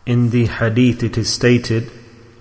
In the hadith it is stated,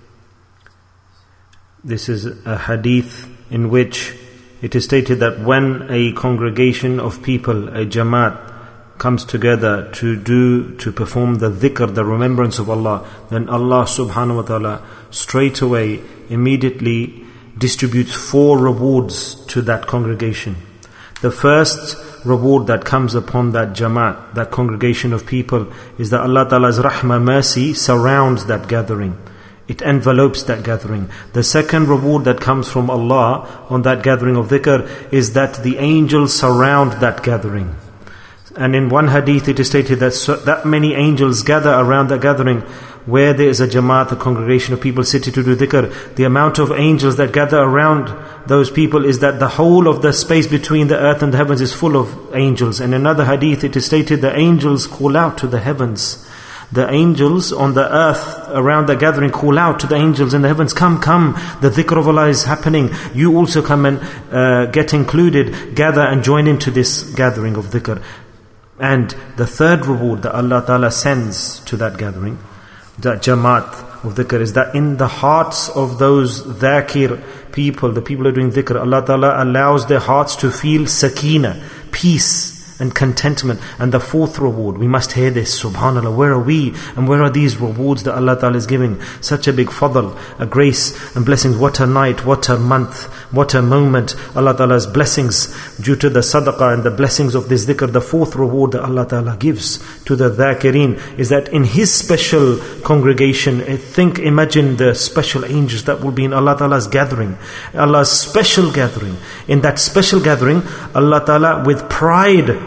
this is a hadith in which it is stated that when a congregation of people, a jamaat, comes together to perform the dhikr, the remembrance of Allah, then Allah subhanahu wa ta'ala straight away, immediately distributes 4 rewards to that congregation. The first reward that comes upon that jamaat, that congregation of people, is that Allah Ta'ala's rahmah, mercy, surrounds that gathering. It envelopes that gathering. The second reward that comes from Allah on that gathering of dhikr is that the angels surround that gathering. And in one hadith it is stated that many angels gather around that gathering where there is a jamaat, a congregation of people sitting to do dhikr. The amount of angels that gather around those people is that the whole of the space between the earth and the heavens is full of angels. And in another hadith it is stated the angels call out to the heavens. The angels on the earth around the gathering call out to the angels in the heavens, come, the dhikr of Allah is happening. You also come and get included, gather and join into this gathering of dhikr. And the third reward that Allah Ta'ala sends to that gathering, that jamaat of dhikr, is that in the hearts of those dhakir people, the people who are doing dhikr, Allah Ta'ala allows their hearts to feel sakina, peace and contentment. And the fourth reward, we must hear this, subhanAllah, where are we and where are these rewards that Allah Ta'ala is giving? Such a big fadl, a grace and blessings. What a night, what a month, what a moment. Allah Ta'ala's blessings due to the sadaqah and the blessings of this dhikr. The fourth reward that Allah Ta'ala gives to the dhakirin is that in His special congregation, imagine the special angels that will be in Allah Ta'ala's gathering, Allah's special gathering. In that special gathering, Allah Ta'ala with pride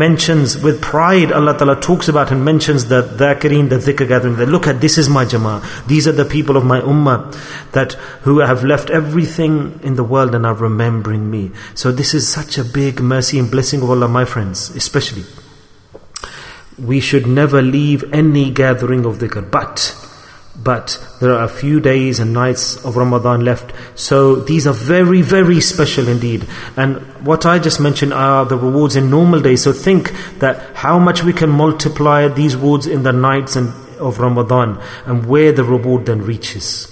Allah Ta'ala talks about and mentions the dhakirin, the dhikr gathering. That look at, this is my jama'ah. These are the people of my ummah who have left everything in the world and are remembering me. So this is such a big mercy and blessing of Allah, my friends, especially. We should never leave any gathering of dhikr. But there are a few days and nights of Ramadan left. So these are very, very special indeed. And what I just mentioned are the rewards in normal days. So think that how much we can multiply these rewards in the nights of Ramadan, and where the reward then reaches.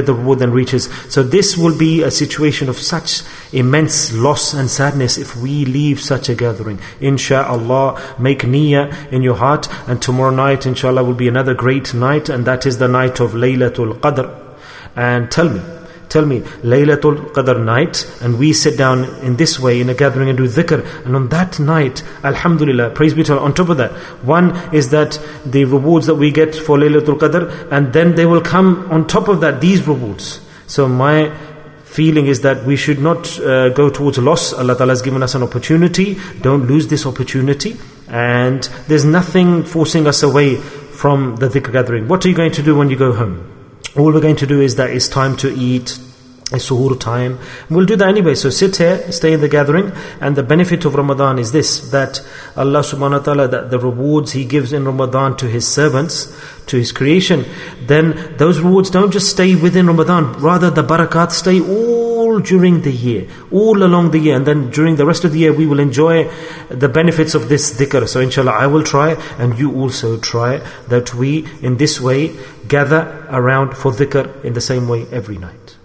So this will be a situation of such immense loss and sadness if we leave such a gathering. Insha'Allah, make niyyah in your heart, and tomorrow night inshallah will be another great night, and that is the night of Laylatul Qadr. And tell me, Laylatul Qadr night, and we sit down in this way in a gathering and do dhikr, and on that night, alhamdulillah, praise be to Allah. On top of that, one is that the rewards that we get for Laylatul Qadr, and then they will come on top of that, these rewards. So my feeling is that we should not go towards loss. Allah Ta'ala has given us an opportunity. Don't lose this opportunity. And there's nothing forcing us away from the dhikr gathering. What are you going to do when you go home? All we're going to do is that it's time to eat, it's suhoor time. We'll do that anyway. So sit here, stay in the gathering. And the benefit of Ramadan is this, that Allah subhanahu wa ta'ala, that the rewards He gives in Ramadan to His servants, to His creation, then those rewards don't just stay within Ramadan. Rather the barakat stay all during the year, all along the year. And then during the rest of the year we will enjoy the benefits of this dhikr. So inshallah I will try, and you also try, that we in this way gather around for dhikr in the same way every night.